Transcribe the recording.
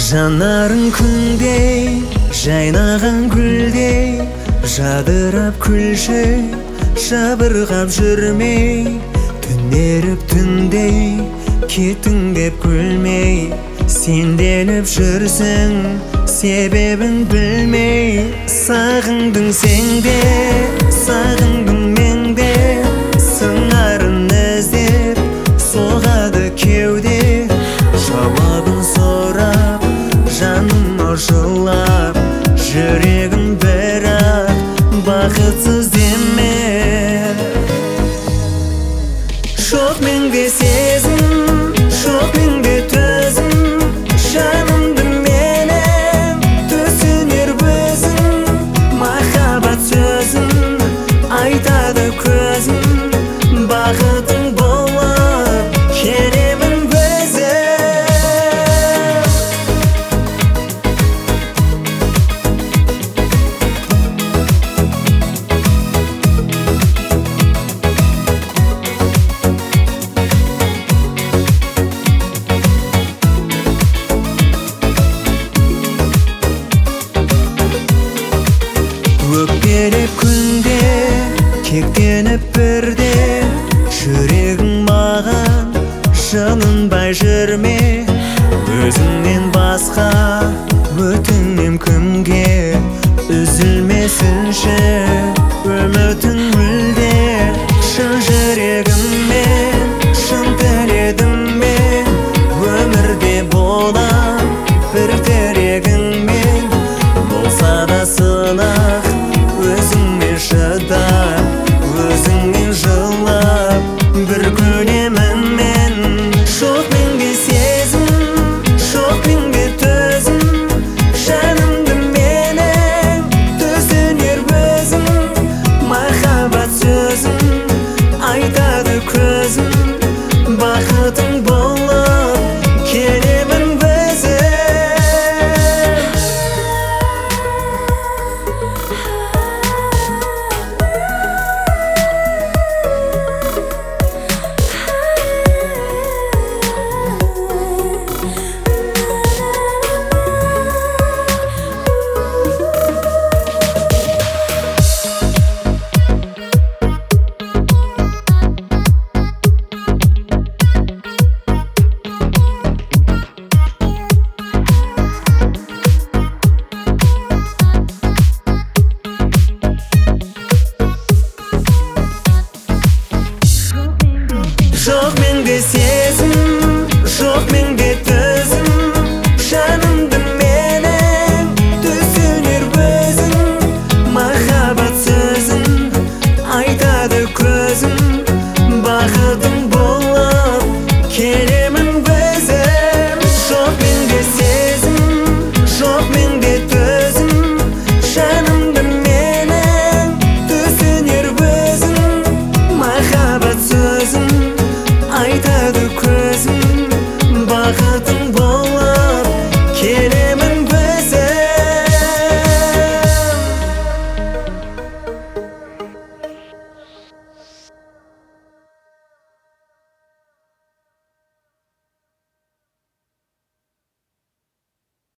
Жанарың күндей, жайнаған гүлдей, жадырап күлші, жабырғап жүрмей, түнеріп түндей, кеттің деп күлмей, сенделіп жүрсің, себебін білмей. Сағындың сен де, сағындым мен де, сыңарын іздеп соғады кеуде. Жауабын сұрап, жаным жылап, жүрегім бірақ бақытсыз деме. Жоқ менде сезім, жоқ менде төзім, жанымды менің түсінер өзің. Махаббат сөзін айтады көзім, бақытың болып келемін өзім. Өкпелеп күнде, кектеніп бірде, жүрегің маған жанынбай жүрме. Өзіңнен басқа өтінем кімге, үзілмесінші үмітің мүлде. Шын жүрегім